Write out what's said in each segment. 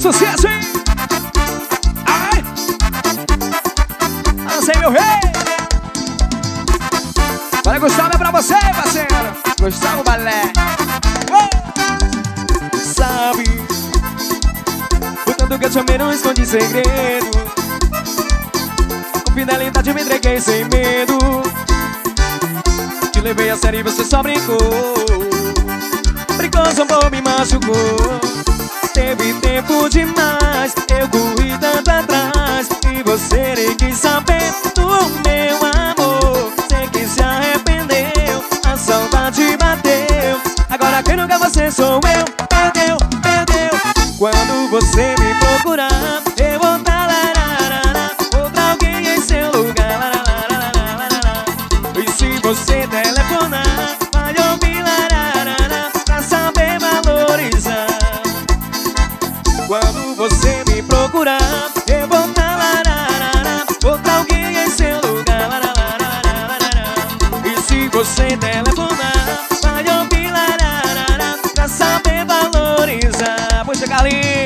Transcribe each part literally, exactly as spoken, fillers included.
sucesso, hein? Ai! Lancei meu rei! Olha, Gustavo, é pra você, parceiro! Gustavo Balé! Oh! Sabe, o tanto que eu te amei não escondi segredo. Com fidelidade me entreguei sem medo. Te levei a sério e você só brincou. Brincou, zombou, me machucou. Teve tempo demais, eu corri tanto atrás e você nem quis saber do meu amor. Sei que se arrependeu, a saudade bateu. Agora quem nunca você sou eu. Perdeu, perdeu. Quando você me procurar, eu vou tá lararara, outra alguém em seu lugar. Lararara. E se você telefonar, vai ouvir lararara, pra saber valorizar. Quando você me procurar, eu vou tá lararara, outra alguém em seu lugar. Lararara. E se você telefonar, vai ouvir lararara, pra saber valorizar. Vou chegar ali.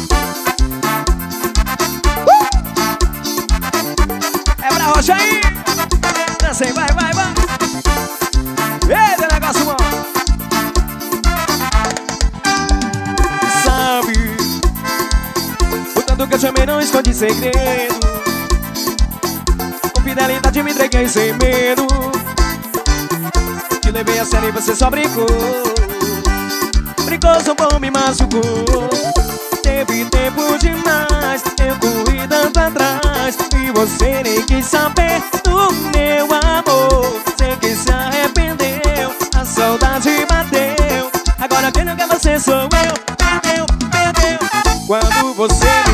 uh! É pra rocha aí. Dança aí, vai, vai, vai. Eita, negócio bom. Sabe, o tanto que eu te amei não escondi segredo. Com fidelidade me entreguei sem medo. Te levei a sério e você só brincou. Brincou, zombou, me machucou. Teve tempo demais, eu corri tanto atrás e você nem quis saber do meu amor. Sei que se arrependeu, a saudade bateu. Agora quem não quer você sou eu. Perdeu, perdeu. Quando você me